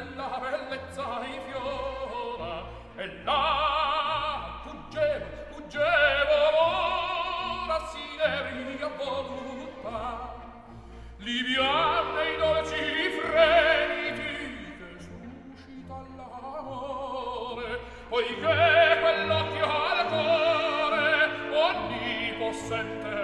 della bellezza infiora, e là fuggevo, ora si ne voluta. Liviane i dolci fremiti che suscita l'amore, poiché quell'occhio al cuore ogni possente